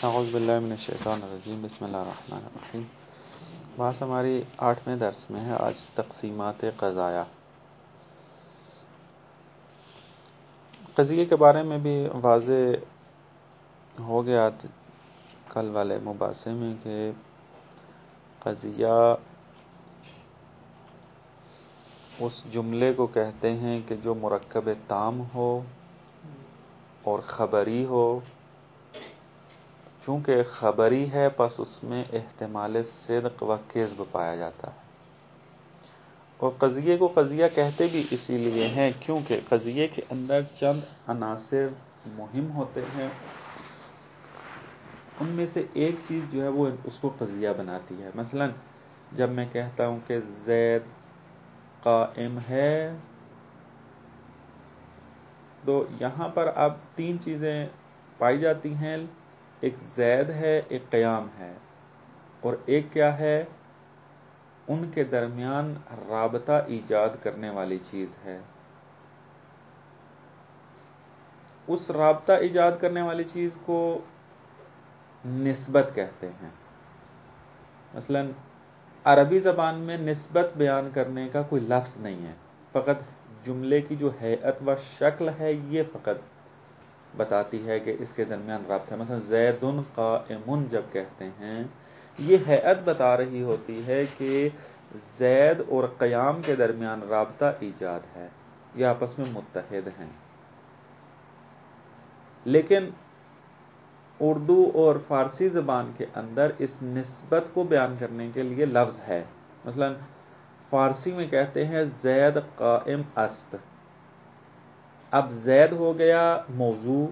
اعوذ باللہ من الشیطان الرجیم، بسم اللہ الرحمن الرحیم۔ بات ہماری 8ویں درس میں ہے آج تقسیمات قضایا۔ قضیے کے بارے میں بھی واضح ہو گیا کل والے مباحثے میں کہ قضیہ اس جملے کو کہتے ہیں کہ جو مرکب تام ہو اور خبری ہو۔ چونکہ خبری ہے پس اس میں احتمال صدق و کذب پایا جاتا ہے، اور قضیے کو قضیہ کہتے بھی اسی لیے ہیں کیونکہ قضیے کے اندر چند عناصر مہم ہوتے ہیں، ان میں سے ایک چیز جو ہے وہ اس کو قضیہ بناتی ہے۔ مثلا جب میں کہتا ہوں کہ زید قائم ہے، تو یہاں پر اب تین چیزیں پائی جاتی ہیں، ایک زید ہے، ایک قیام ہے، اور ایک کیا ہے، ان کے درمیان رابطہ ایجاد کرنے والی چیز ہے۔ اس رابطہ ایجاد کرنے والی چیز کو نسبت کہتے ہیں۔ مثلا عربی زبان میں نسبت بیان کرنے کا کوئی لفظ نہیں ہے، فقط جملے کی جو ہیئت و شکل ہے یہ فقط بتاتی ہے کہ اس کے درمیان رابطہ ہے۔ مثلا زید قائم جب کہتے ہیں، یہ ہیئت بتا رہی ہوتی ہے کہ زید اور قیام کے درمیان رابطہ ایجاد ہے، یہ آپس میں متحد ہیں۔ لیکن اردو اور فارسی زبان کے اندر اس نسبت کو بیان کرنے کے لیے لفظ ہے۔ مثلا فارسی میں کہتے ہیں زید قائم است۔ اب زید ہو گیا موضوع،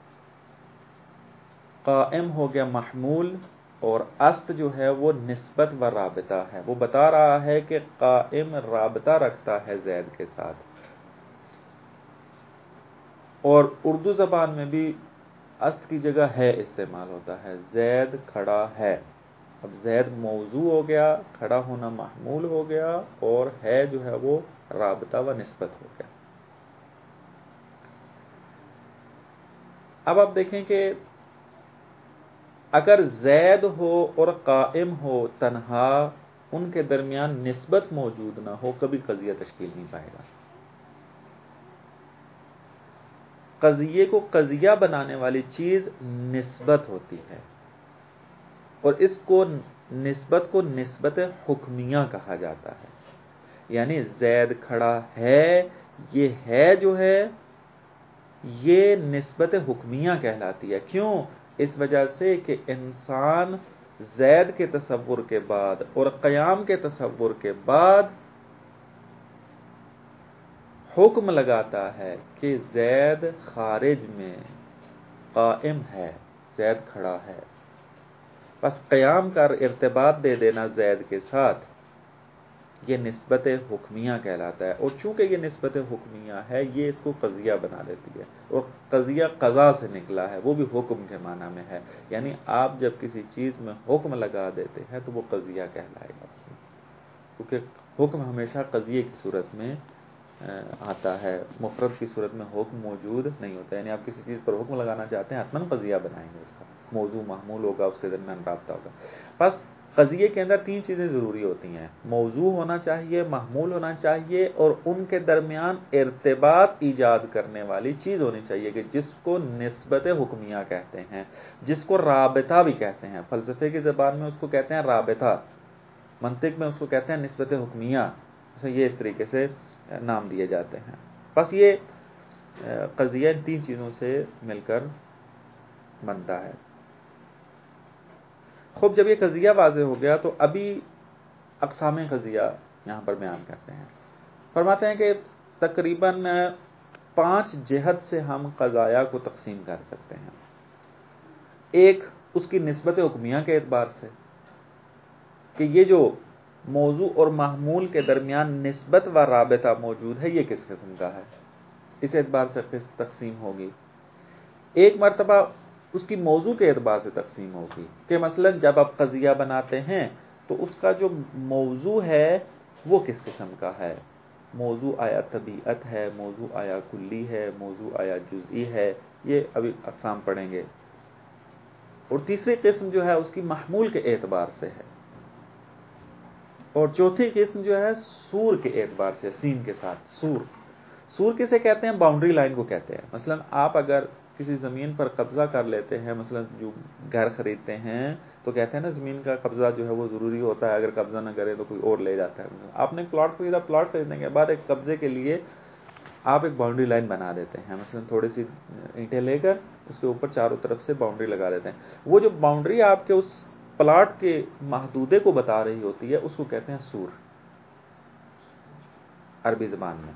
قائم ہو گیا محمول، اور است جو ہے وہ نسبت و رابطہ ہے۔ وہ بتا رہا ہے کہ قائم رابطہ رکھتا ہے زید کے ساتھ۔ اور اردو زبان میں بھی است کی جگہ ہے استعمال ہوتا ہے، زید کھڑا ہے۔ اب زید موضوع ہو گیا، کھڑا ہونا محمول ہو گیا، اور ہے جو ہے وہ رابطہ و نسبت ہو گیا۔ اب آپ دیکھیں کہ اگر زید ہو اور قائم ہو تنہا، ان کے درمیان نسبت موجود نہ ہو، کبھی قضیہ تشکیل نہیں پائے گا۔ قضیے کو قضیہ بنانے والی چیز نسبت ہوتی ہے، اور اس کو نسبت حکمیہ کہا جاتا ہے۔ یعنی زید کھڑا ہے، یہ ہے جو ہے یہ نسبت حکمیہ کہلاتی ہے۔ کیوں؟ اس وجہ سے کہ انسان زید کے تصور کے بعد اور قیام کے تصور کے بعد حکم لگاتا ہے کہ زید خارج میں قائم ہے، زید کھڑا ہے۔ بس قیام کا ارتباط دے دینا زید کے ساتھ، یہ نسبت حکمیہ کہلاتا ہے۔ اور چونکہ یہ نسبت حکمیہ ہے، یہ اس کو قضیہ بنا دیتی ہے۔ اور قضیہ قضا سے نکلا ہے، وہ بھی حکم کے معنی میں ہے۔ یعنی آپ جب کسی چیز میں حکم لگا دیتے ہیں تو وہ قضیہ کہلائے گا، کیونکہ حکم ہمیشہ قضیے کی صورت میں آتا ہے، مفرد کی صورت میں حکم موجود نہیں ہوتا۔ یعنی آپ کسی چیز پر حکم لگانا چاہتے ہیں، حتماً قضیہ بنائیں گے، اس کا موضوع محمول ہوگا، اس کے درمیان رابطہ ہوگا۔ بس قضیے کے اندر تین چیزیں ضروری ہوتی ہیں، موضوع ہونا چاہیے، محمول ہونا چاہیے، اور ان کے درمیان ارتباط ایجاد کرنے والی چیز ہونی چاہیے کہ جس کو نسبت حکمیہ کہتے ہیں، جس کو رابطہ بھی کہتے ہیں۔ فلسفے کی زبان میں اس کو کہتے ہیں رابطہ، منطق میں اس کو کہتے ہیں نسبت حکمیہ، یہ اس طریقے سے نام دیے جاتے ہیں۔ بس یہ قضیہ ان تین چیزوں سے مل کر بنتا ہے۔ خوب جب یہ قضیہ واضح ہو گیا تو ابھی اقسام قضیہ یہاں پر بیان کرتے ہیں۔ فرماتے ہیں کہ تقریباً 5 جہت سے ہم قضایا کو تقسیم کر سکتے ہیں۔ ایک اس کی نسبت حکمیہ کے اعتبار سے کہ یہ جو موضوع اور محمول کے درمیان نسبت و رابطہ موجود ہے، یہ کس قسم کا ہے، اس اعتبار سے تقسیم ہوگی۔ ایک مرتبہ اس کی موضوع کے اعتبار سے تقسیم ہوگی کہ مثلا جب آپ قضیہ بناتے ہیں تو اس کا جو موضوع ہے وہ کس قسم کا ہے، موضوع آیا طبیعت ہے، موضوع آیا کلی ہے، موضوع آیا جزئی ہے، یہ ابھی اقسام پڑھیں گے۔ اور تیسری قسم جو ہے اس کی محمول کے اعتبار سے ہے، اور چوتھی قسم جو ہے سور کے اعتبار سے، سین کے ساتھ سور کسے کہتے ہیں؟ باؤنڈری لائن کو کہتے ہیں۔ مثلا آپ اگر کسی زمین پر قبضہ کر لیتے ہیں، مثلا جو گھر خریدتے ہیں تو کہتے ہیں نا زمین کا قبضہ جو ہے وہ ضروری ہوتا ہے، اگر قبضہ نہ کرے تو کوئی اور لے جاتا ہے۔ آپ نے پلاٹ خریدا، پلاٹ خریدنے کے بعد ایک قبضے کے لیے آپ ایک باؤنڈری لائن بنا دیتے ہیں، مثلا تھوڑی سی اینٹیں لے کر اس کے اوپر چاروں طرف سے باؤنڈری لگا دیتے ہیں۔ وہ جو باؤنڈری آپ کے اس پلاٹ کے محدودے کو بتا رہی ہوتی ہے اس کو کہتے ہیں سور عربی زبان میں۔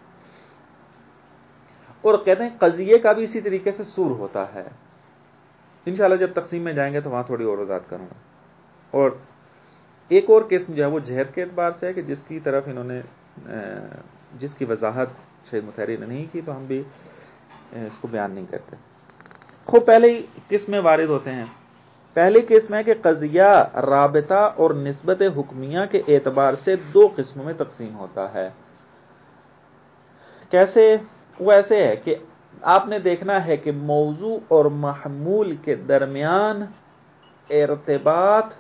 اور کہتے ہیں قضیے کا بھی اسی طریقے سے سور ہوتا ہے۔ انشاءاللہ جب تقسیم میں جائیں گے تو وہاں تھوڑی اور وضاحت کروں گا۔ اور ایک اور قسم جو ہے وہ جہد کے اعتبار سے ہے کہ جس کی طرف انہوں نے جس کی وضاحت شیخ مطہری نے نہیں کی تو ہم بھی اس کو بیان نہیں کرتے۔ خوب پہلی قسمیں وارد ہوتے ہیں۔ پہلی قسم ہے کہ قضیہ رابطہ اور نسبت حکمیہ کے اعتبار سے دو قسموں میں تقسیم ہوتا ہے۔ کیسے؟ وہ ایسے ہے کہ آپ نے دیکھنا ہے کہ موضوع اور محمول کے درمیان ارتباط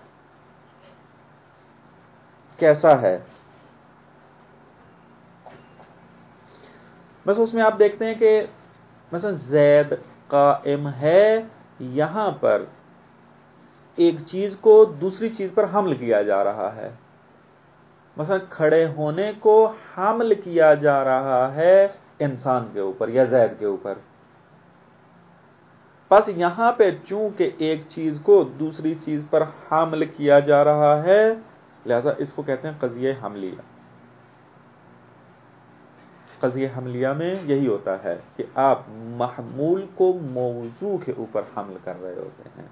کیسا ہے۔ بس اس میں آپ دیکھتے ہیں کہ مثلا زید قائم ہے، یہاں پر ایک چیز کو دوسری چیز پر حمل کیا جا رہا ہے، مثلا کھڑے ہونے کو حمل کیا جا رہا ہے انسان کے اوپر یا زید کے اوپر۔ بس یہاں پہ چونکہ ایک چیز کو دوسری چیز پر حمل کیا جا رہا ہے لہذا اس کو کہتے ہیں قضیہ حملیہ۔ قضیہ حملیہ میں یہی ہوتا ہے کہ آپ محمول کو موضوع کے اوپر حمل کر رہے ہوتے ہیں۔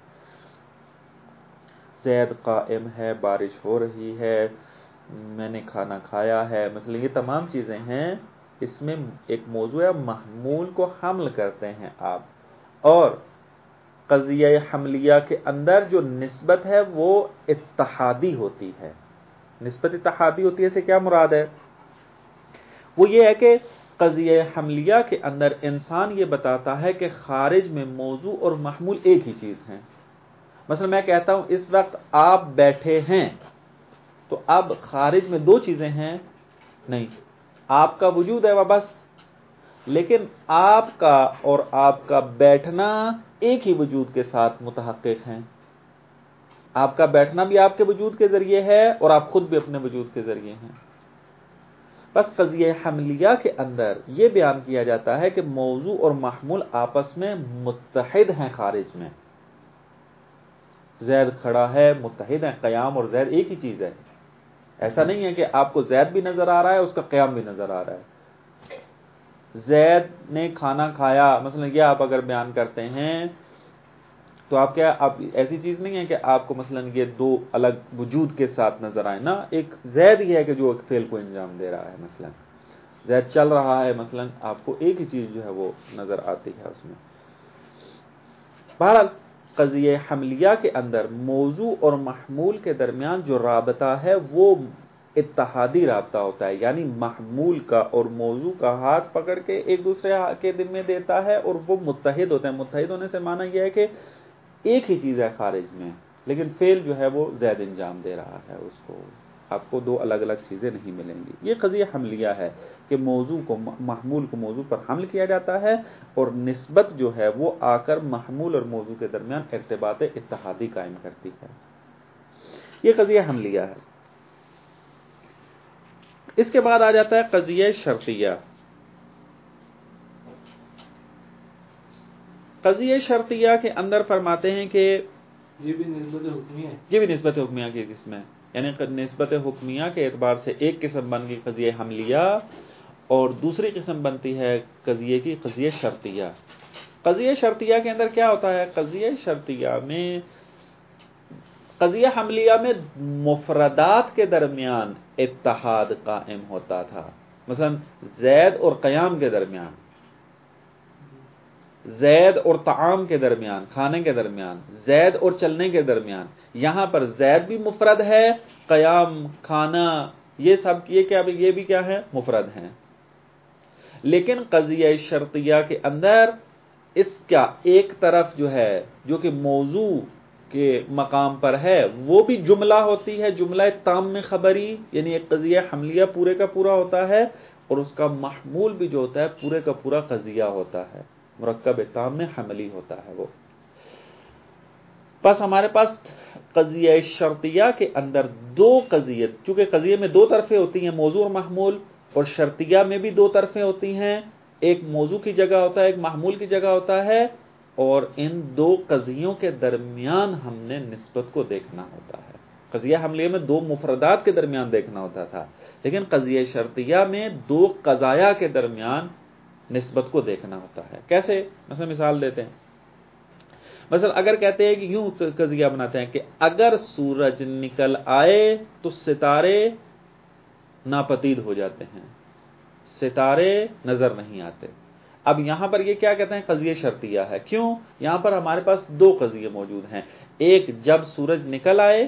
زید قائم ہے، بارش ہو رہی ہے، میں نے کھانا کھایا ہے، مثلا یہ تمام چیزیں ہیں، اس میں ایک موضوع ہے، محمول کو حمل کرتے ہیں آپ۔ اور قضیہ حملیہ کے اندر جو نسبت ہے وہ اتحادی ہوتی ہے۔ نسبت اتحادی ہوتی ہے، اسے کیا مراد ہے؟ وہ یہ ہے کہ قضیہ حملیہ کے اندر انسان یہ بتاتا ہے کہ خارج میں موضوع اور محمول ایک ہی چیز ہیں۔ مثلا میں کہتا ہوں اس وقت آپ بیٹھے ہیں، تو اب خارج میں دو چیزیں ہیں نہیں، آپ کا وجود ہے وہ بس، لیکن آپ کا اور آپ کا بیٹھنا ایک ہی وجود کے ساتھ متحقق ہیں۔ آپ کا بیٹھنا بھی آپ کے وجود کے ذریعے ہے اور آپ خود بھی اپنے وجود کے ذریعے ہیں۔ بس قضیہ حملیہ کے اندر یہ بیان کیا جاتا ہے کہ موضوع اور محمول آپس میں متحد ہیں خارج میں۔ زید کھڑا ہے، متحد ہیں، قیام اور زید ایک ہی چیز ہے۔ ایسا نہیں ہے کہ آپ کو زید بھی نظر آ رہا ہے اس کا قیام بھی نظر آ رہا ہے۔ زید نے کھانا کھایا، مثلا یہ آپ اگر بیان کرتے ہیں تو آپ کیا، آپ ایسی چیز نہیں ہے کہ آپ کو مثلا یہ دو الگ وجود کے ساتھ نظر آئے نا، ایک زید ہی ہے کہ جو ایک فعل کو انجام دے رہا ہے، مثلا زید چل رہا ہے، مثلا آپ کو ایک ہی چیز جو ہے وہ نظر آتی ہے اس میں۔ بہرحال قضیہ حملیہ کے اندر موضوع اور محمول کے درمیان جو رابطہ ہے وہ اتحادی رابطہ ہوتا ہے، یعنی محمول کا اور موضوع کا ہاتھ پکڑ کے ایک دوسرے کے دل میں دیتا ہے اور وہ متحد ہوتے ہیں۔ متحد ہونے سے معنی یہ ہے کہ ایک ہی چیز ہے خارج میں، لیکن فعل جو ہے وہ زید انجام دے رہا ہے اس کو، آپ کو دو الگ الگ چیزیں نہیں ملیں گی۔ یہ قضیہ حملیہ ہے کہ موضوع کو، محمول کو موضوع پر حمل کیا جاتا ہے اور نسبت جو ہے وہ آ کر محمول اور موضوع کے درمیان ارتباط اتحادی قائم کرتی ہے۔ یہ قضیہ حملیہ ہے۔ اس کے بعد آ جاتا ہے قضیہ شرطیہ۔ قضیہ شرطیہ کے اندر فرماتے ہیں کہ یہ بھی نسبت حکمیہ ہے، یہ بھی نسبت حکمیہ کی قسم ہے، یعنی نسبت حکمیہ کے اعتبار سے ایک قسم بن گئی قضیہ حملیہ اور دوسری قسم بنتی ہے قضیے کی قضیہ شرطیہ۔ قضیہ شرطیہ کے اندر کیا ہوتا ہے؟ قضیہ شرطیہ میں، قضیہ حملیہ میں مفردات کے درمیان اتحاد قائم ہوتا تھا، مثلا زید اور قیام کے درمیان، زید اور طعام کے درمیان، کھانے کے درمیان، زید اور چلنے کے درمیان۔ یہاں پر زید بھی مفرد ہے، قیام، کھانا، یہ سب یہ بھی کیا ہے؟ مفرد ہیں۔ لیکن قضیہ شرطیہ کے اندر اس کا ایک طرف جو ہے جو کہ موضوع کے مقام پر ہے وہ بھی جملہ ہوتی ہے، جملہ تام خبری، یعنی ایک قضیہ حملیہ پورے کا پورا ہوتا ہے، اور اس کا محمول بھی جو ہوتا ہے پورے کا پورا قضیہ ہوتا ہے، مرکب تام حملی ہوتا ہے وہ۔ بس ہمارے پاس قضیہ شرطیہ کے اندر دو قضیے، چونکہ قضیے میں دو طرفیں ہوتی ہیں، موضوع اور محمول، اور شرطیہ میں بھی دو طرفیں ہوتی ہیں، ایک موضوع کی جگہ ہوتا ہے، ایک محمول کی جگہ ہوتا ہے، اور ان دو قضیوں کے درمیان ہم نے نسبت کو دیکھنا ہوتا ہے۔ قضیہ حملیہ میں دو مفردات کے درمیان دیکھنا ہوتا تھا، لیکن قضیہ شرطیہ میں دو قضایا کے درمیان نسبت کو دیکھنا ہوتا ہے۔ کیسے؟ مثلا مثال دیتے ہیں، مثلا اگر کہتے ہیں کہ یوں قضیہ بناتے ہیں کہ اگر سورج نکل آئے تو ستارے ناپدید ہو جاتے ہیں، ستارے نظر نہیں آتے۔ اب یہاں پر یہ کیا کہتے ہیں؟ قضیہ شرطیہ ہے۔ کیوں؟ یہاں پر ہمارے پاس دو قضیے موجود ہیں، ایک جب سورج نکل آئے،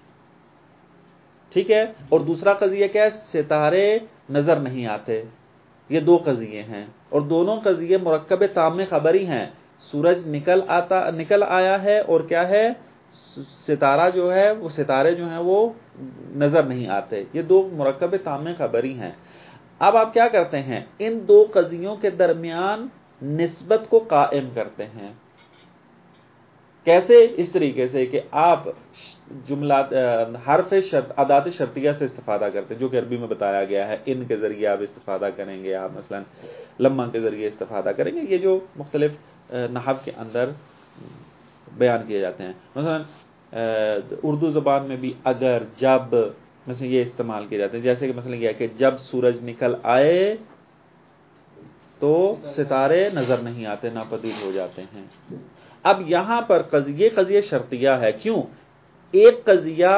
ٹھیک ہے، اور دوسرا قضیہ کیا ہے؟ ستارے نظر نہیں آتے۔ یہ دو قضیے ہیں، اور دونوں قضیے مرکب تام خبری ہیں۔ سورج نکل آیا ہے، اور کیا ہے؟ ستارہ جو ہے وہ ستارے جو ہیں وہ نظر نہیں آتے۔ یہ دو مرکب تام خبری ہیں۔ اب آپ کیا کرتے ہیں؟ ان دو قضیوں کے درمیان نسبت کو قائم کرتے ہیں۔ کیسے؟ اس طریقے سے کہ آپ جملات حرف شرط ادات شرطیہ سے استفادہ کرتے ہیں، جو کہ عربی میں بتایا گیا ہے، ان کے ذریعے آپ استفادہ کریں گے، آپ مثلا لمحہ کے ذریعے استفادہ کریں گے، یہ جو مختلف نحو کے اندر بیان کیے جاتے ہیں۔ مثلا اردو زبان میں بھی اگر، جب، مثلا یہ استعمال کیے جاتے ہیں، جیسے کہ مثلا یہ کہ جب سورج نکل آئے تو ستارے نظر نہیں آتے، ناپدید ہو جاتے ہیں۔ اب یہاں پر قضیہ شرطیہ ہے۔ کیوں؟ ایک قضیہ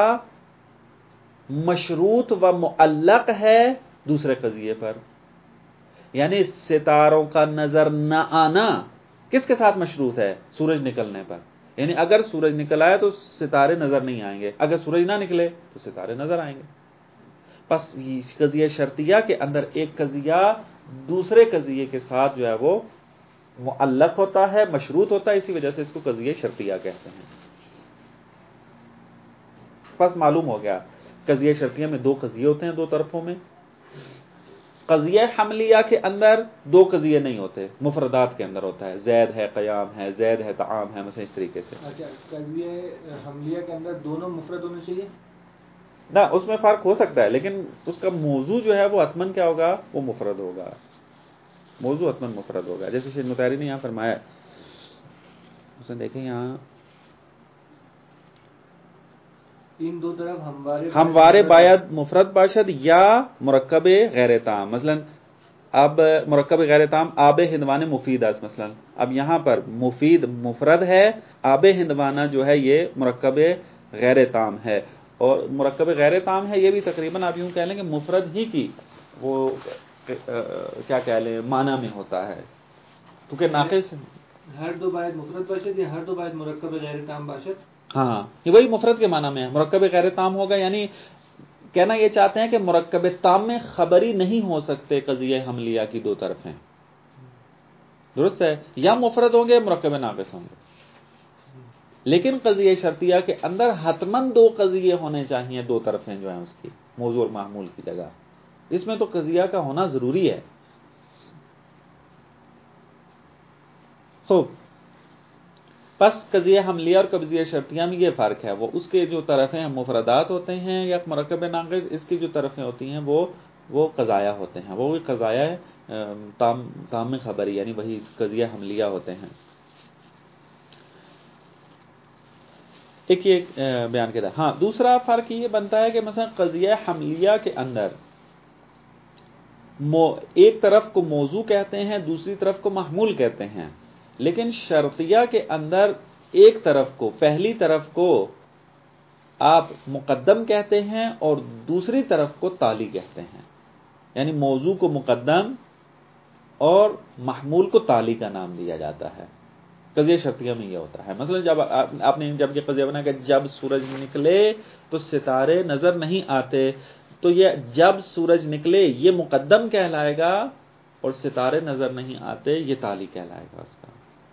مشروط و معلق ہے دوسرے قضیے پر، یعنی ستاروں کا نظر نہ آنا کس کے ساتھ مشروط ہے؟ سورج نکلنے پر، یعنی اگر سورج نکل آئے تو ستارے نظر نہیں آئیں گے، اگر سورج نہ نکلے تو ستارے نظر آئیں گے۔ بس قضیہ شرطیہ کے اندر ایک قضیہ دوسرے قضیے کے ساتھ جو ہے وہ معلق ہوتا ہے، مشروط ہوتا ہے، اسی وجہ سے اس کو قضیہ شرطیہ کہتے ہیں۔ بس معلوم ہو گیا، قضیہ شرطیہ میں دو قضیے ہوتے ہیں، دو طرفوں میں۔ قضیہ حملیہ کے اندر دو قضیے نہیں ہوتے، مفردات کے اندر ہوتا ہے، زید ہے، قیام ہے، زید ہے، طعام ہے، مثلا اس طریقے سے۔ اچھا، قضیہ حملیہ کے اندر دونوں مفرد ہونے چاہیے؟ نہ، اس میں فرق ہو سکتا ہے، لیکن اس کا موضوع جو ہے وہ حتماً کیا ہوگا؟ وہ مفرد ہوگا، موضوع حتماً مفرد ہوگا۔ جیسے شیخ مطہری نے یہاں فرمایا، مثلا دیکھیں یہاں ان دو طرف ہموارے باید مفرد باشد یا مرکب غیر تام۔ مثلا اب مرکب غیر تام آب ہندوانہ مفید است، مثلا اب یہاں پر مفید مفرد ہے، آب ہندوانہ جو ہے یہ مرکب غیر تام ہے، اور مرکب غیر تام ہے یہ بھی تقریباً آپ یوں کہہ لیں کہ مفرد ہی کی وہ کیا کہہ لیں معنی میں ہوتا ہے، کیونکہ ناقص ہر دو باید مفرد باشد یا ہر دو باید مرکب غیر تام باشد؟ ہاں، یہ وہی مفرد کے معنی میں ہے، مرکب غیر تام ہوگا، یعنی کہنا یہ چاہتے ہیں کہ مرکب تام میں خبری نہیں ہو سکتے قضیہ حملیہ کی دو طرفیں، درست ہے، یا مفرد ہوں گے مرکب ناقص ہوں گے، لیکن قضیہ شرطیہ کے اندر حتماً دو قضیے ہونے چاہیے، دو طرفیں جو ہیں اس کی، موضوع اور معمول کی جگہ، اس میں تو قضیہ کا ہونا ضروری ہے۔ خوب، پس قضیہ حملیہ اور قضیہ شرطیہ میں یہ فرق ہے، وہ اس کے جو طرفیں مفردات ہوتے ہیں یا مرکب ناقص، اس کی جو طرفیں ہوتی ہیں وہ قضایا ہوتے ہیں، وہ قضایا تام خبری، یعنی وہی قضیہ حملیہ ہوتے ہیں۔ ایک یہ بیان کیا تھا۔ ہاں، دوسرا فرق یہ بنتا ہے کہ مثلا قضیہ حملیہ کے اندر ایک طرف کو موضوع کہتے ہیں، دوسری طرف کو محمول کہتے ہیں، لیکن شرطیہ کے اندر ایک طرف کو، پہلی طرف کو آپ مقدم کہتے ہیں اور دوسری طرف کو تالی کہتے ہیں، یعنی موضوع کو مقدم اور محمول کو تالی کا نام دیا جاتا ہے۔ قضیہ شرطیہ میں یہ ہوتا ہے، مثلا جب آپ نے جب یہ قضیہ بنا کہ جب سورج نکلے تو ستارے نظر نہیں آتے، تو یہ جب سورج نکلے یہ مقدم کہلائے گا اور ستارے نظر نہیں آتے یہ تالی کہلائے گا اس کا۔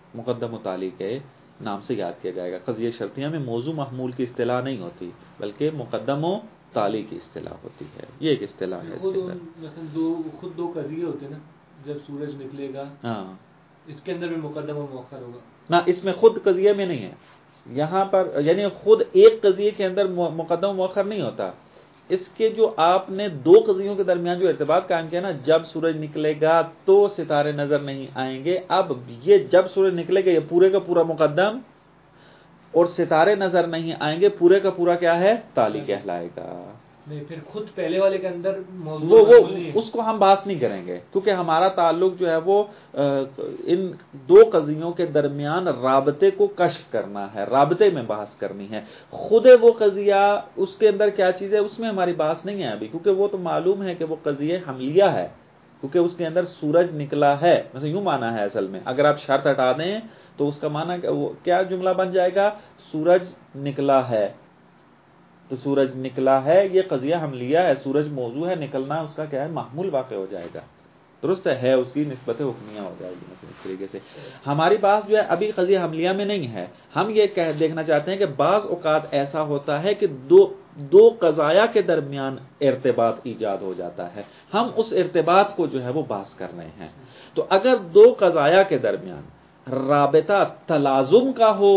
مقدم و تالی کے نام سے یاد کیا جائے گا. قضیہ شرطیہ میں موضوع محمول کی اصطلاح نہیں ہوتی بلکہ مقدم و تالی کی اصطلاح ہوتی ہے. یہ ایک اصطلاح ہے. خود دو قضیے ہوتے ہیں نا, جب سورج نکلے گا, ہاں, اس کے اندر بھی مقدم و مؤخر ہوگا نہ اس میں خود قضیے میں نہیں ہے یہاں پر, یعنی خود ایک قضیے کے اندر مقدم و مؤخر نہیں ہوتا. اس کے جو آپ نے دو قضیوں کے درمیان جو ارتباط قائم کیا نا, جب سورج نکلے گا تو ستارے نظر نہیں آئیں گے, اب یہ جب سورج نکلے گا یہ پورے کا پورا مقدم, اور ستارے نظر نہیں آئیں گے پورے کا پورا کیا ہے, تالی کہلائے گا. نہیں, پھر خود پہلے والے کے اندر وہ اس کو ہم بحث نہیں کریں گے کیونکہ ہمارا تعلق جو ہے وہ ان دو قضیوں کے درمیان رابطے کو کشف کرنا ہے, رابطے میں بحث کرنی ہے. خود وہ قضیہ اس کے اندر کیا چیز ہے اس میں ہماری بحث نہیں ہے ابھی, کیونکہ وہ تو معلوم ہے کہ وہ قضیہ حملیہ ہے, کیونکہ اس کے اندر سورج نکلا ہے. مثلا یوں مانا ہے اصل میں, اگر آپ شرط ہٹا دیں تو اس کا مانا کیا جملہ بن جائے گا, سورج نکلا ہے. تو سورج نکلا ہے یہ قضیہ حملیہ ہے, سورج موضوع ہے, نکلنا اس کا کیا ہے محمول واقع ہو جائے گا. درست ہے, اس کی نسبت حکمیہ ہو جائے گی. مثلا اس طریقے سے ہماری بات جو ہے ابھی قضیہ حملیہ میں نہیں ہے. ہم یہ دیکھنا چاہتے ہیں کہ بعض اوقات ایسا ہوتا ہے کہ دو قضایا کے درمیان ارتباط ایجاد ہو جاتا ہے, ہم اس ارتباط کو جو ہے وہ بحث کر رہے ہیں. تو اگر دو قضایا کے درمیان رابطہ تلازم کا ہو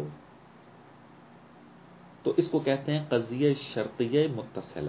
تو اس کو کہتے ہیں قضیہ شرطیہ متصلہ.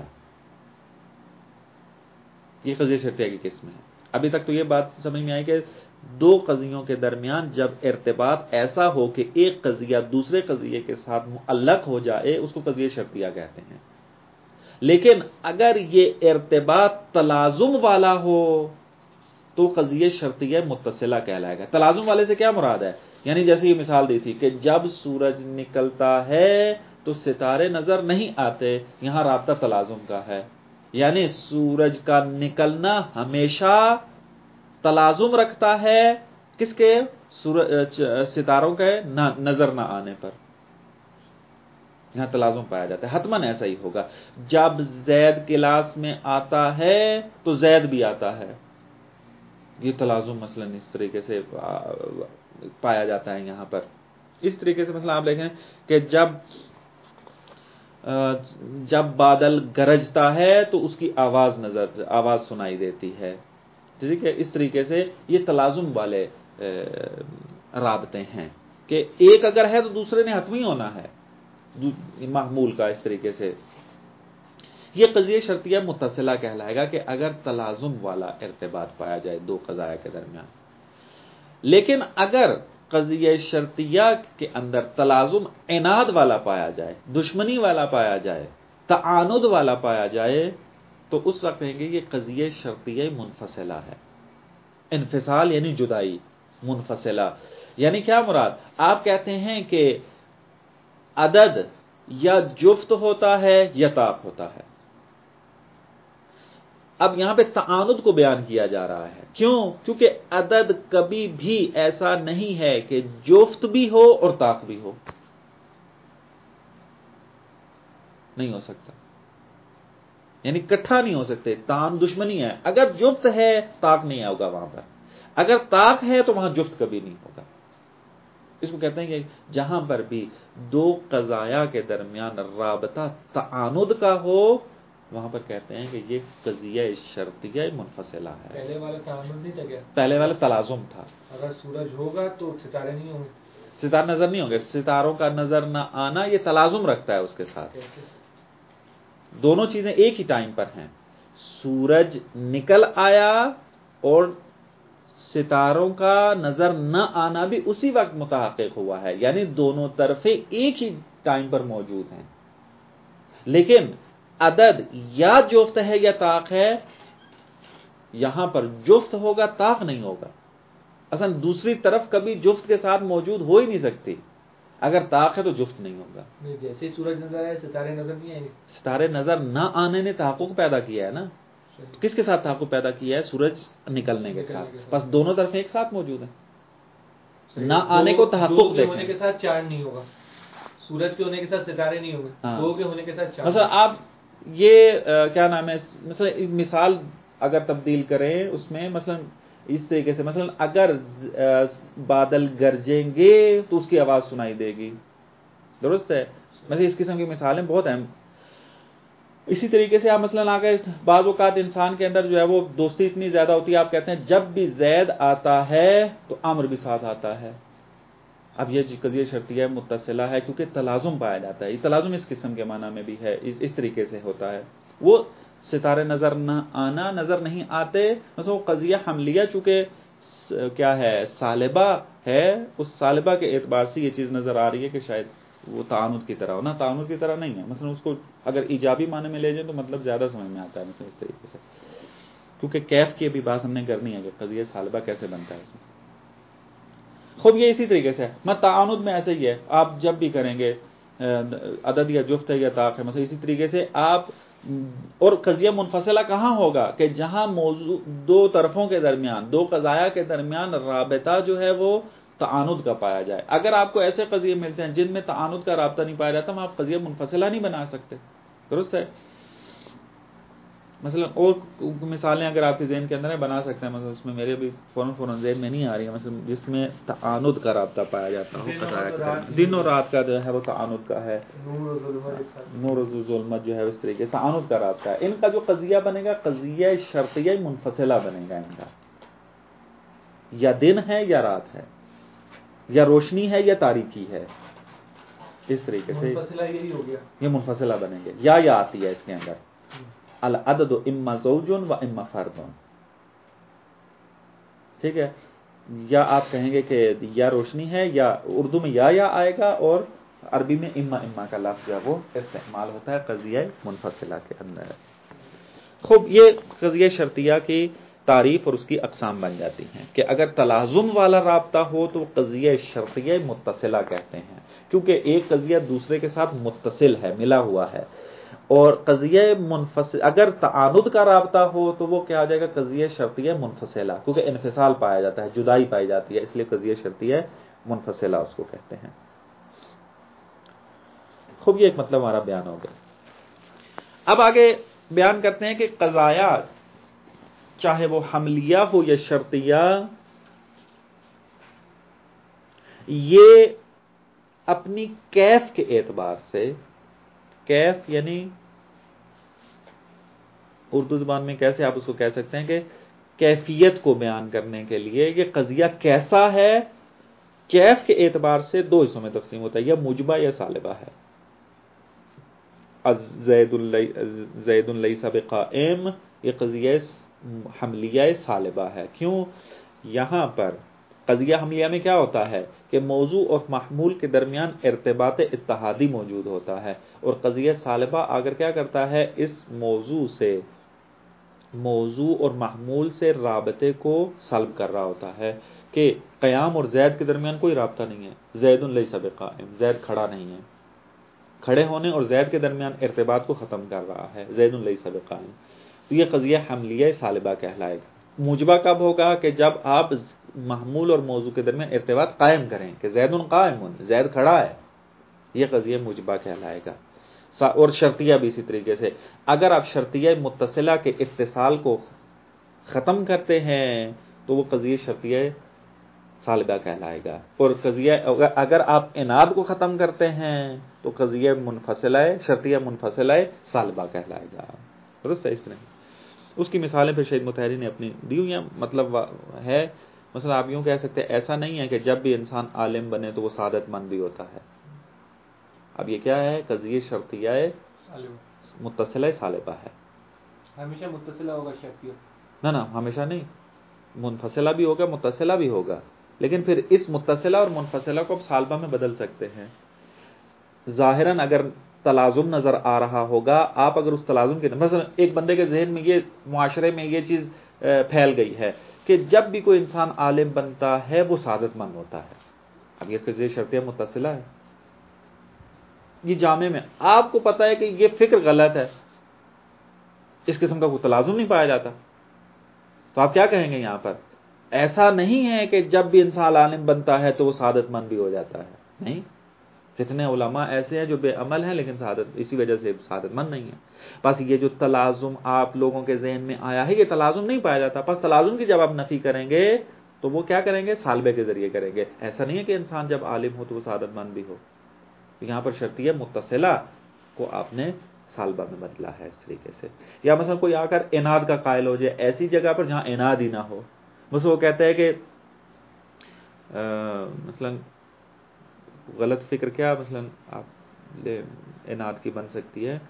یہ قضیہ شرطیہ کی قسم ہے. ابھی تک تو یہ بات سمجھ میں آئی کہ دو قضیوں کے درمیان جب ارتباط ایسا ہو کہ ایک قضیہ دوسرے قضیے کے ساتھ معلق ہو جائے اس کو قضیہ شرطیہ کہتے ہیں. لیکن اگر یہ ارتباط تلازم والا ہو تو قضیہ شرطیہ متصلہ کہلائے گا. تلازم والے سے کیا مراد ہے, یعنی جیسے یہ مثال دی تھی کہ جب سورج نکلتا ہے تو ستارے نظر نہیں آتے, یہاں رابطہ تلازم کا ہے. یعنی سورج کا نکلنا ہمیشہ تلازم رکھتا ہے کس کے, ستاروں کے نظر نہ آنے پر. یہاں تلازم پایا جاتا ہے, حتماً ایسا ہی ہوگا. جب زید کلاس میں آتا ہے تو زید بھی آتا ہے, یہ تلازم مثلا اس طریقے سے پایا جاتا ہے یہاں پر. اس طریقے سے مثلا آپ دیکھیں کہ جب بادل گرجتا ہے تو اس کی آواز سنائی دیتی ہے. ٹھیک ہے, اس طریقے سے یہ تلازم والے رابطے ہیں کہ ایک اگر ہے تو دوسرے نے حتمی ہونا ہے محمول کا. اس طریقے سے یہ قضیہ شرطیہ متصلہ کہلائے گا کہ اگر تلازم والا ارتباط پایا جائے دو قضایا کے درمیان. لیکن اگر قضیہ شرطیہ کے اندر تلازم عناد والا پایا جائے, دشمنی والا پایا جائے, تعاند والا پایا جائے تو اس وقت کہیں گے یہ قضیہ شرطیہ منفصلہ ہے. انفصال یعنی جدائی, منفصلہ یعنی کیا مراد, آپ کہتے ہیں کہ عدد یا جفت ہوتا ہے یا طاق ہوتا ہے. اب یہاں پہ تعاند کو بیان کیا جا رہا ہے. کیوں؟ کیونکہ عدد کبھی بھی ایسا نہیں ہے کہ جفت بھی ہو اور طاق بھی ہو, نہیں ہو سکتا. یعنی اکٹھا نہیں ہو سکتے, تعاند دشمنی ہے. اگر جفت ہے طاق نہیں ہوگا وہاں پر, اگر طاق ہے تو وہاں جفت کبھی نہیں ہوگا. اس کو کہتے ہیں کہ جہاں پر بھی دو قضایا کے درمیان رابطہ تعاند کا ہو وہاں پر کہتے ہیں کہ یہ قضیہ شرطیہ منفصلہ ہے. پہلے والا تعاند نہیں تھا کیا؟ پہلے والا تلازم تھا. اگر سورج ہوگا تو ستارے نہیں ہوں گے, ستارے نظر نہیں ہوں گے. ستاروں کا نظر نہ آنا یہ تلازم رکھتا ہے اس کے ساتھ. دونوں چیزیں ایک ہی ٹائم پر ہیں. سورج نکل آیا اور ستاروں کا نظر نہ آنا بھی اسی وقت متحقق ہوا ہے, یعنی دونوں طرفیں ایک ہی ٹائم پر موجود ہیں. لیکن عدد یا جفت ہے یا طاق ہے, یہاں پر جفت ہوگا طاق نہیں ہوگا. اصلا دوسری طرف کبھی جفت کے ساتھ موجود ہو ہی نہیں سکتی. اگر طاق ہے تو جفت نہیں ہوگا. جیسے سورج نظر آئے ستارے نظر نہیں آئیں گے. ستارے نظر نہ آنے نے تحقق پیدا کیا ہے نا. کس کے ساتھ تحقق پیدا کیا ہے؟ سورج نکلنے کے ساتھ. بس دونوں طرفیں ایک ساتھ موجود ہیں. نہ آنے کو تحقق دیکھیں. ہونے کے ساتھ چاند نہیں ہوگا, سورج کے ہونے کے ساتھ ستارے نہیں ہوں گے, دو کے ہونے کے ساتھ چاند. مثلا آپ یہ کیا نام ہے, مثلا مثال اگر تبدیل کریں اس میں, مثلا اس طریقے سے مثلا اگر بادل گرجیں گے تو اس کی آواز سنائی دے گی، درست ہے؟ مثلا اس قسم کی مثالیں بہت اہم. اسی طریقے سے آپ مثلا آگے بعض اوقات انسان کے اندر جو ہے وہ دوستی اتنی زیادہ ہوتی ہے، آپ کہتے ہیں جب بھی زید آتا ہے تو عمر بھی ساتھ آتا ہے. اب یہ قضیہ شرطیہ متصلہ ہے کیونکہ تلازم پایا جاتا ہے. یہ تلازم اس قسم کے معنی میں بھی ہے، اس طریقے سے ہوتا ہے. وہ ستارے نظر نہ آنا، نظر نہیں آتے، مثلا وہ قضیہ حملیہ چونکہ کیا ہے سالبہ ہے، اس سالبہ کے اعتبار سے یہ چیز نظر آ رہی ہے کہ شاید وہ تعاند کی طرح ہو. نا تعاند کی طرح نہیں ہے، مثلا اس کو اگر ایجابی معنی میں لے جائیں تو مطلب زیادہ سمجھ میں آتا ہے مثلا اس طریقے سے، کیونکہ کیف کی بھی بات ہم نے کرنی ہے کہ قضیہ سالبہ کیسے بنتا ہے اس میں. خود یہ اسی طریقے سے ہے، تعاند میں ایسے ہی ہے، آپ جب بھی کریں گے عدد یا جفت ہے یا طاق ہے، مثلا اسی طریقے سے آپ. اور قضیہ منفصلہ کہاں ہوگا کہ جہاں موضوع دو طرفوں کے درمیان، دو قضایا کے درمیان رابطہ جو ہے وہ تعاند کا پایا جائے. اگر آپ کو ایسے قضیے ملتے ہیں جن میں تعاند کا رابطہ نہیں پایا جاتا، آپ قضیہ منفصلہ نہیں بنا سکتے، درست ہے؟ مثلا اور مثالیں اگر آپ کے ذہن کے اندر ہیں بنا سکتے ہیں، مثلا اس میں میرے بھی فوراً ذہن میں نہیں آ رہی ہے، مثلا جس میں تعاند کا رابطہ پایا جاتا ہو، دن اور رات کا جو ہے وہ تعاند کا ہے، نور و ظلمت جو ہے اس طریقے سے تعاند کا رابطہ ہے. ان کا جو قضیہ بنے گا قضیہ شرطیہ منفصلہ بنے گا. ان کا یا دن ہے یا رات ہے، یا روشنی ہے یا تاریکی ہے، اس طریقے سے یہی ہو گیا، یہ منفصلہ بنیں گے. یا آتی ہے اس کے اندر العدد اما زوج و اما فرد، ٹھیک ہے؟ یا آپ کہیں گے کہ یا روشنی ہے، یا اردو میں یا آئے گا، اور عربی میں اما کا لفظ جو وہ استعمال ہوتا ہے قضیہ منفصلہ کے اندر. خوب، یہ قضیہ شرطیہ کی تعریف اور اس کی اقسام بن جاتی ہیں کہ اگر تلازم والا رابطہ ہو تو قضیہ شرطیہ متصلہ کہتے ہیں، کیونکہ ایک قضیہ دوسرے کے ساتھ متصل ہے، ملا ہوا ہے. اور قضیہ منفصل اگر تعاند کا رابطہ ہو تو وہ کیا آ جائے گا قضیہ شرطیہ منفصلہ، کیونکہ انفصال پایا جاتا ہے، جدائی پائی جاتی ہے، اس لیے قضیہ شرطیہ منفصلہ اس کو کہتے ہیں. خوب، یہ ایک مطلب ہمارا بیان ہو گیا. اب آگے بیان کرتے ہیں کہ قضایا چاہے وہ حملیہ ہو یا شرطیہ، یہ اپنی کیف کے اعتبار سے، کیف یعنی اردو زبان میں کیسے آپ اس کو کہہ سکتے ہیں کہ کیفیت کو بیان کرنے کے لیے یہ قضیہ کیسا ہے، کیف کے اعتبار سے دو حصوں میں تقسیم ہوتا ہے، یا موجبہ یا سالبہ ہے. زید لیس بقائم یہ قضیہ حملیہ سالبہ ہے. کیوں؟ یہاں پر قضیہ حملیہ میں کیا ہوتا ہے کہ موضوع اور محمول کے درمیان ارتباط اتحادی موجود ہوتا ہے، اور قضیہ سالبہ اگر کیا کرتا ہے اس موضوع اور محمول سے رابطے کو سلب کر رہا ہوتا ہے کہ قیام اور زید کے درمیان کوئی رابطہ نہیں ہے. زید لیس بقائم، زید کھڑا نہیں ہے، کھڑے ہونے اور زید کے درمیان ارتباط کو ختم کر رہا ہے، زید لیس بقائم. تو یہ قضیہ حملیہ سالبہ کہلائے گا. موجبہ کب ہوگا کہ جب آپ محمول اور موضوع کے درمیان ارتباط قائم کریں کہ زید قائم، زید کھڑا ہے، یہ قضیہ موجبہ کہلائے گا. اور شرطیہ بھی اسی طریقے سے، اگر آپ شرطیہ متصلہ کے اتصال کو ختم کرتے ہیں تو وہ قضیہ شرطیہ سالبہ کہلائے گا. اور قضیہ اگر آپ اناد کو ختم کرتے ہیں تو قضیہ منفصلہ شرطیہ منفصلہ سالبہ کہلائے گا. درست ہے؟ اس طرح اس کی مثالیں پھر شہید مطہری نے اپنی دی ہوئی ہیں. مطلب ہے مثلا آپ یوں کہہ سکتے ہیں ایسا نہیں ہے کہ جب بھی انسان عالم بنے تو وہ سعادت مند بھی ہوتا ہے. اب یہ کیا ہے؟ قضیہ شرطیہ متصلہ سالبہ ہے. ہمیشہ متصلہ ہوگا شرطیہ؟ نہ ہمیشہ نہیں، منفصلہ بھی ہوگا متصلہ بھی ہوگا، لیکن پھر اس متصلہ اور منفصلہ کو اب سالبہ میں بدل سکتے ہیں. ظاہراً اگر تلازم نظر آ رہا ہوگا، آپ اگر اس تلازم کے مثلا ایک بندے کے ذہن میں یہ معاشرے میں یہ چیز پھیل گئی ہے کہ جب بھی کوئی انسان عالم بنتا ہے وہ سعادت مند ہوتا ہے. اب یہ قضیہ شرطیہ متصلہ ہے، یہ جامع میں آپ کو پتا ہے کہ یہ فکر غلط ہے، اس قسم کا کوئی تلازم نہیں پایا جاتا، تو آپ کیا کہیں گے یہاں پر؟ ایسا نہیں ہے کہ جب بھی انسان عالم بنتا ہے تو وہ سعادت مند بھی ہو جاتا ہے، نہیں. کتنے علماء ایسے ہیں جو بے عمل ہیں لیکن اسی وجہ سے سعادت مند نہیں ہیں. بس یہ جو تلازم آپ لوگوں کے ذہن میں آیا ہے، یہ تلازم نہیں پایا جاتا. بس تلازم کی جب آپ نفی کریں گے تو وہ کیا کریں گے؟ سالبے کے ذریعے کریں گے. ایسا نہیں ہے کہ انسان جب عالم ہو تو وہ سعادت مند بھی ہو. یہاں پر شرطیہ متصلہ کو آپ نے سالبہ میں بدلا ہے اس طریقے سے. یا مثلا کوئی آ کر اناد کا قائل ہو جائے ایسی جگہ پر جہاں اناد ہی نہ ہو. بس وہ کہتا ہے کہ مثلا غلط فکر کیا مثلا آپ اناد کی بن سکتی ہے؟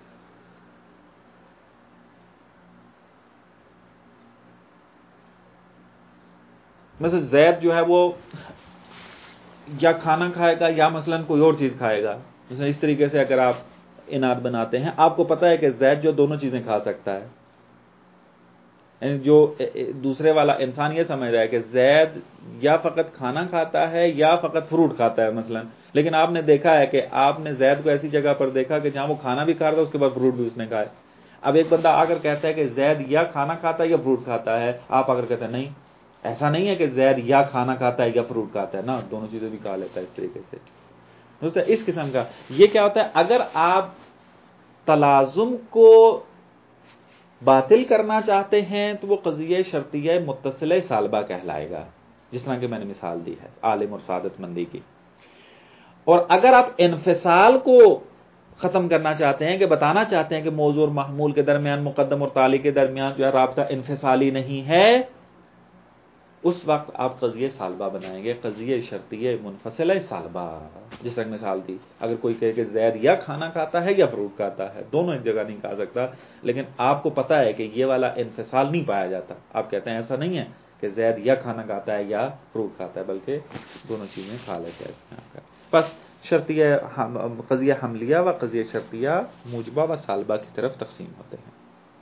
مثلا زید جو ہے وہ یا کھانا کھائے گا یا مثلا کوئی اور چیز کھائے گا. مثلا اس طریقے سے اگر آپ اناد بناتے ہیں، آپ کو پتا ہے کہ زید جو دونوں چیزیں کھا سکتا ہے، یعنی جو دوسرے والا انسان یہ سمجھ رہا ہے کہ زید یا فقط کھانا کھاتا ہے یا فقط فروٹ کھاتا ہے مثلا. لیکن آپ نے دیکھا ہے کہ آپ نے زید کو ایسی جگہ پر دیکھا کہ جہاں وہ کھانا بھی کھا رہا تھا، اس کے بعد فروٹ بھی اس نے کھائے. اب ایک بندہ آ کر کہتا ہے کہ زید یا کھانا کھاتا ہے یا فروٹ کھاتا ہے، آپ آ کر کہتے ہیں نہیں، ایسا نہیں ہے کہ زید یا کھانا کھاتا ہے یا فروٹ کھاتا ہے، نا دونوں چیزیں بھی کھا لیتا ہے. اس طریقے سے اس قسم کا یہ کیا ہوتا ہے؟ اگر آپ تلازم کو باطل کرنا چاہتے ہیں تو وہ قضیہ شرطیہ متصلہ سالبہ کہلائے گا، جس طرح کہ میں نے مثال دی ہے عالم اور سعادت مندی کی. اور اگر آپ انفصال کو ختم کرنا چاہتے ہیں، کہ بتانا چاہتے ہیں کہ موضوع اور محمول کے درمیان، مقدم اور تالی کے درمیان جو ہے رابطہ انفصالی نہیں ہے، اس وقت آپ قضیہ سالبہ بنائیں گے، قضیہ شرطیہ منفصلہ سالبہ. جس طرح مثال دی، اگر کوئی کہے کہ زید یا کھانا کھاتا ہے یا فروٹ کھاتا ہے، دونوں ایک جگہ نہیں کھا سکتا، لیکن آپ کو پتا ہے کہ یہ والا انفصال نہیں پایا جاتا. آپ کہتے ہیں ایسا نہیں ہے کہ زید یا کھانا کھاتا ہے یا فروٹ کھاتا ہے، بلکہ دونوں چیزیں کھا لیتا ہے. اس میں بس شرطیہ قضیہ حملیہ و قضیہ شرطیہ موجبہ و سالبہ کی طرف تقسیم ہوتے ہیں.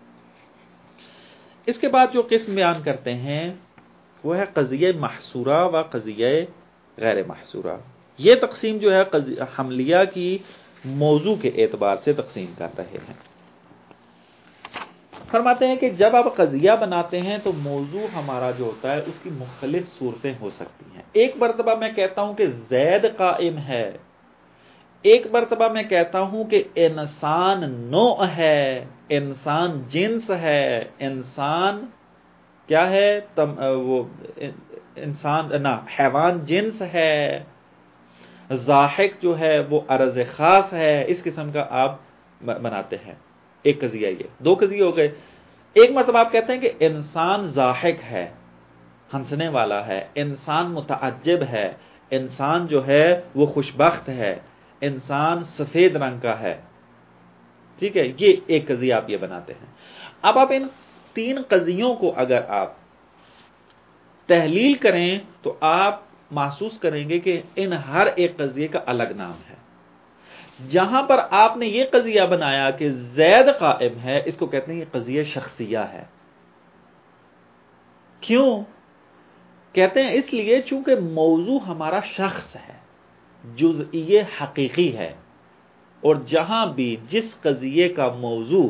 اس کے بعد جو قسم بیان کرتے ہیں وہ ہے قضیہ محصورہ و قضیہ غیر محصورہ. یہ تقسیم جو ہے حملیہ کی موضوع کے اعتبار سے تقسیم کر رہے ہیں. فرماتے ہیں کہ جب آپ قضیہ بناتے ہیں تو موضوع ہمارا جو ہوتا ہے اس کی مختلف صورتیں ہو سکتی ہیں. ایک مرتبہ میں کہتا ہوں کہ زید قائم ہے، ایک مرتبہ میں کہتا ہوں کہ انسان نوع ہے، انسان جنس ہے، انسان کیا ہے وہ انسان نہ حیوان جنس ہے، ضاحک جو ہے وہ عرض خاص ہے. اس قسم کا آپ بناتے ہیں. ایک قضیہ یہ، دو قضیے ہو گئے. ایک مرتبہ آپ کہتے ہیں کہ انسان ضاحک ہے، ہنسنے والا ہے، انسان متعجب ہے، انسان جو ہے وہ خوشبخت ہے، انسان سفید رنگ کا ہے. ٹھیک ہے، یہ ایک قضیہ آپ یہ بناتے ہیں. اب آپ ان تین قضیوں کو اگر آپ تحلیل کریں تو آپ محسوس کریں گے کہ ان ہر ایک قضیے کا الگ نام ہے. جہاں پر آپ نے یہ قضیہ بنایا کہ زید قائم ہے، اس کو کہتے ہیں یہ قضیہ شخصیہ ہے. کیوں کہتے ہیں؟ اس لیے چونکہ موضوع ہمارا شخص ہے، جزئیہ حقیقی ہے. اور جہاں بھی جس قضیے کا موضوع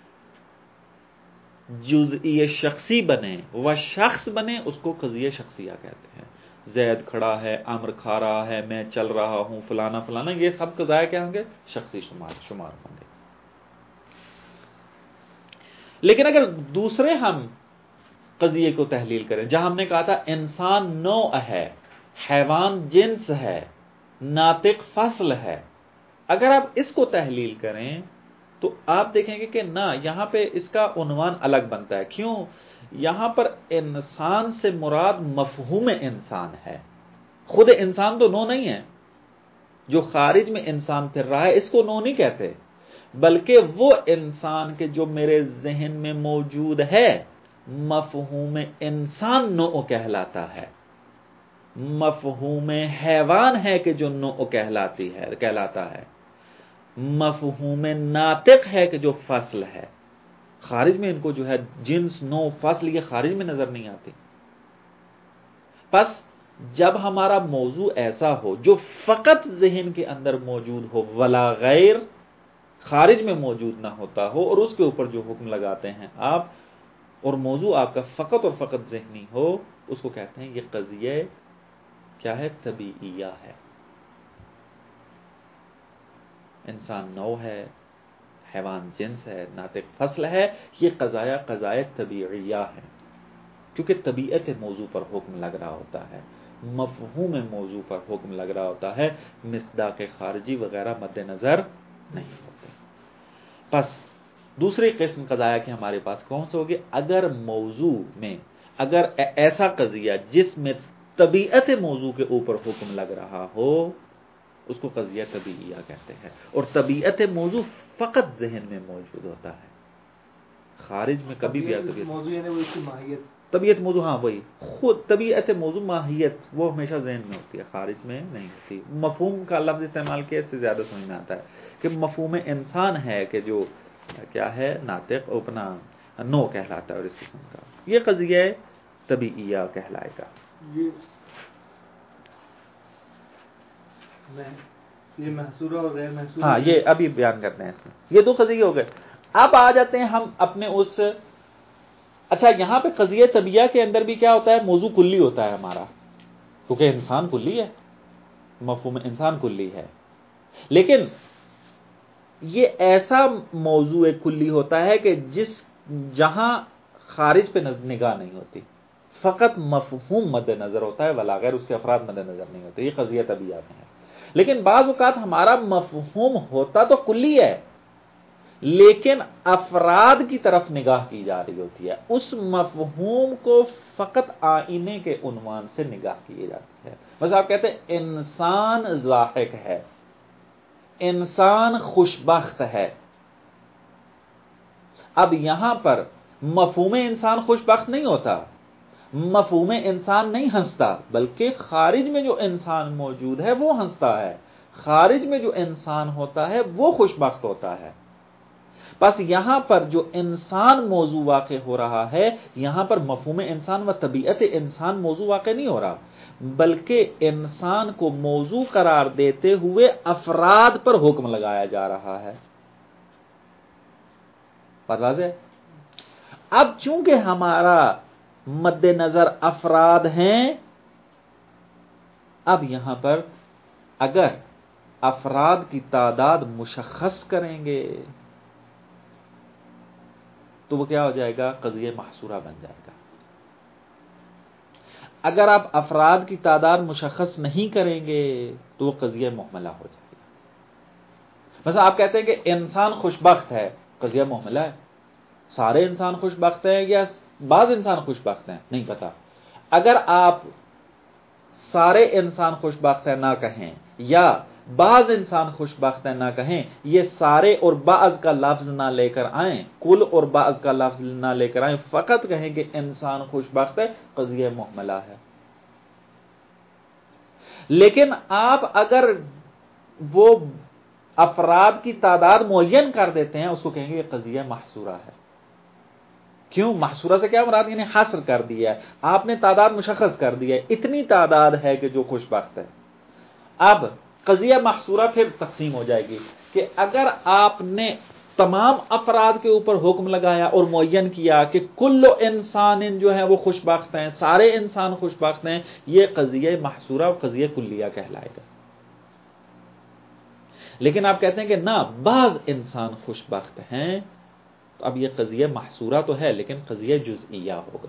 جزئیہ شخصی بنے وہ شخص بنے، اس کو قضیہ شخصیہ کہتے ہیں. زید کھڑا ہے، عمر کھا رہا ہے، میں چل رہا ہوں، فلانا فلانا، یہ سب قضایا کیا ہوں گے؟ شخصی شمار ہوں گے. لیکن اگر دوسرے ہم قضیے کو تحلیل کریں، جہاں ہم نے کہا تھا انسان نوع ہے، حیوان جنس ہے، ناطق فصل ہے، اگر آپ اس کو تحلیل کریں تو آپ دیکھیں گے کہ نہ، یہاں پہ اس کا عنوان الگ بنتا ہے. کیوں؟ یہاں پر انسان سے مراد مفہوم انسان ہے. خود انسان تو نو نہیں ہے، جو خارج میں انسان پھر رہا ہے اس کو نو نہیں کہتے، بلکہ وہ انسان کے جو میرے ذہن میں موجود ہے، مفہوم انسان نو کہلاتا ہے. مفہوم حیوان ہے کہ جو نو کہلاتا ہے. مفہوم ناطق ہے کہ جو فصل ہے. خارج میں ان کو جو ہے جنس، نو، فصل، یہ خارج میں نظر نہیں آتی. پس جب ہمارا موضوع ایسا ہو جو فقط ذہن کے اندر موجود ہو ولا غیر، خارج میں موجود نہ ہوتا ہو، اور اس کے اوپر جو حکم لگاتے ہیں آپ، اور موضوع آپ کا فقط اور فقط ذہنی ہو، اس کو کہتے ہیں یہ قضیہ کیا ہے؟ طبیعیہ ہے. انسان نوع ہے، حیوان جنس ہے، ناطق فصل ہے، یہ قضایا طبیعیہ ہے، کیونکہ طبیعت موضوع پر حکم لگ رہا ہوتا ہے، مفہوم موضوع پر حکم لگ رہا ہوتا ہے، مصداق خارجی وغیرہ مد نظر نہیں ہوتے۔ پس دوسری قسم قضایا کہ ہمارے پاس کون سے ہوگی؟ اگر موضوع میں اگر ایسا قضیہ جس میں طبیعت موضوع کے اوپر حکم لگ رہا ہو، اس کو قضیہ طبیعیہ کہتے ہیں، اور طبیعت موضوع فقط ذہن میں موجود ہوتا ہے، خارج میں کبھی بھی موضوع یعنی وہ اس کی ماہیت، طبیعت موضوع، ہاں وہی خود طبیعت موضوع ماہیت وہ ہمیشہ ذہن میں ہوتی ہے، خارج میں نہیں ہوتی۔ مفہوم کا لفظ استعمال کیا اس سے زیادہ سمجھ میں آتا ہے کہ مفہوم انسان ہے کہ جو کیا ہے ناطق اپنا نو کہلاتا ہے، اور اس قسم کا یہ قضیہ طبیعیہ کہلائے گا۔ یہ محصورہ اور غیر محصورہ، ہاں یہ ابھی بیان کرتے ہیں اس میں، یہ دو قضیے ہو گئے۔ اب آ جاتے ہیں ہم اپنے اس، اچھا یہاں پہ قضیہ طبیعہ کے اندر بھی کیا ہوتا ہے؟ موضوع کلی ہوتا ہے ہمارا، کیونکہ انسان کلی ہے، مفہوم انسان کلی ہے، لیکن یہ ایسا موضوع کلی ہوتا ہے کہ جہاں خارج پہ نگاہ نہیں ہوتی، فقط مفہوم مد نظر ہوتا ہے، ولا غیر، اس کے افراد مد نظر نہیں ہوتے، یہ قضیہ طبیعہ میں ہے۔ لیکن بعض اوقات ہمارا مفہوم ہوتا تو کلی ہے، لیکن افراد کی طرف نگاہ کی جا رہی ہوتی ہے، اس مفہوم کو فقط آئینے کے عنوان سے نگاہ کی جاتی ہے۔ بس آپ کہتے ہیں انسان ضاحک ہے، انسان خوشبخت ہے، اب یہاں پر مفہوم انسان خوشبخت نہیں ہوتا، مفہوم انسان نہیں ہنستا، بلکہ خارج میں جو انسان موجود ہے وہ ہنستا ہے، خارج میں جو انسان ہوتا ہے وہ خوشبخت ہوتا ہے۔ بس یہاں پر جو انسان موضوع واقع ہو رہا ہے، یہاں پر مفہوم انسان و طبیعت انسان موضوع واقع نہیں ہو رہا، بلکہ انسان کو موضوع قرار دیتے ہوئے افراد پر حکم لگایا جا رہا ہے۔ بات واضح؟ اب چونکہ ہمارا مد نظر افراد ہیں، اب یہاں پر اگر افراد کی تعداد مشخص کریں گے تو وہ کیا ہو جائے گا؟ قضیہ محصورہ بن جائے گا۔ اگر آپ افراد کی تعداد مشخص نہیں کریں گے تو وہ قضیہ محملہ ہو جائے گا۔ مثلا آپ کہتے ہیں کہ انسان خوشبخت ہے، قضیہ محملہ ہے، سارے انسان خوشبخت ہیں یا بعض انسان خوشبخت ہیں نہیں پتا۔ اگر آپ سارے انسان خوشبخت ہیں نہ کہیں یا بعض انسان خوشبخت ہیں نہ کہیں، یہ سارے اور بعض کا لفظ نہ لے کر آئیں، کل اور بعض کا لفظ نہ لے کر آئیں، فقط کہیں کہ انسان خوشبخت ہے، قضیہ محملہ ہے۔ لیکن آپ اگر وہ افراد کی تعداد معین کر دیتے ہیں، اس کو کہیں گے یہ قضیہ محصورہ ہے۔ کیوں؟ محصورہ سے کیا مراد؟ یعنی حصر کر دیا ہے، آپ نے تعداد مشخص کر دی ہے، اتنی تعداد ہے کہ جو خوشبخت ہے۔ اب قضیہ محصورہ پھر تقسیم ہو جائے گی کہ اگر آپ نے تمام افراد کے اوپر حکم لگایا اور معین کیا کہ کل انسان جو ہے وہ خوشبخت ہیں، سارے انسان خوشبخت ہیں، یہ قضیہ محصورہ اور قضیہ کلیہ کہلائے گا۔ لیکن آپ کہتے ہیں کہ نہ، بعض انسان خوشبخت ہیں، تو اب یہ قضیہ محصورہ تو ہے لیکن قضیہ جزئیہ ہوگا،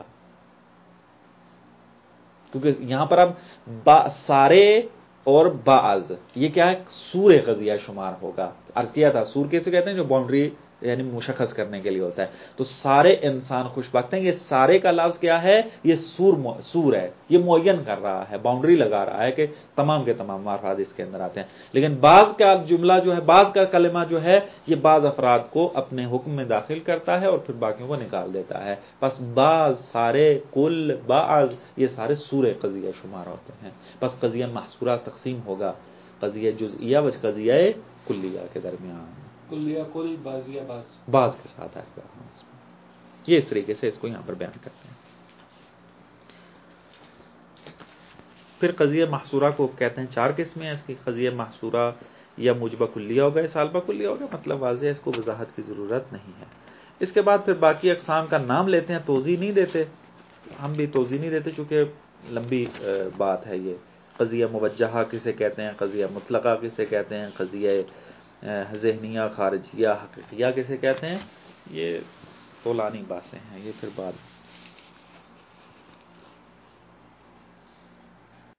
کیونکہ یہاں پر اب سارے اور بعض یہ کیا ہے؟ سور قضیہ شمار ہوگا۔ عرض کیا تھا سور کیسے کہتے ہیں؟ جو باؤنڈری یعنی مشخص کرنے کے لیے ہوتا ہے۔ تو سارے انسان خوشبخت ہیں، یہ سارے کا لفظ کیا ہے؟ یہ سور ہے، یہ معین کر رہا ہے، باؤنڈری لگا رہا ہے کہ تمام کے تمام افراد اس کے اندر آتے ہیں۔ لیکن بعض کا جملہ جو ہے، بعض کا کلمہ جو ہے، یہ بعض افراد کو اپنے حکم میں داخل کرتا ہے اور پھر باقیوں کو نکال دیتا ہے۔ بس بعض، سارے، کل، بعض، یہ سارے سور قضیہ شمار ہوتے ہیں۔ بس قضیہ محصورہ تقسیم ہوگا قضیہ جزئیہ و قضیہ کلیہ کے درمیان، کلیہ کل، بعضیہ بعض کے ساتھ آئے گا۔ یہ اس طریقے سے اس کو یہاں پر بیان کرتے ہیں۔ پھر قضیہ محصورہ کو کہتے ہیں، چار قسمیں ہیں اس کی، قضیہ محصورہ یا موجبہ کلیہ ہوگا یا سالبہ کلیہ ہوگا، مطلب واضح ہے، اس کو وضاحت کی ضرورت نہیں ہے۔ اس کے بعد پھر باقی اقسام کا نام لیتے ہیں، توضیح نہیں دیتے، ہم بھی توضیح نہیں دیتے چونکہ لمبی بات ہے یہ۔ قضیہ موجہہ کسے کہتے ہیں، قضیہ مطلقہ کسے کہتے ہیں، قضیہ ذہنیہ، خارجیہ، حقیقیہ کیسے کہتے ہیں، یہ طولانی باتیں ہیں، یہ پھر بعد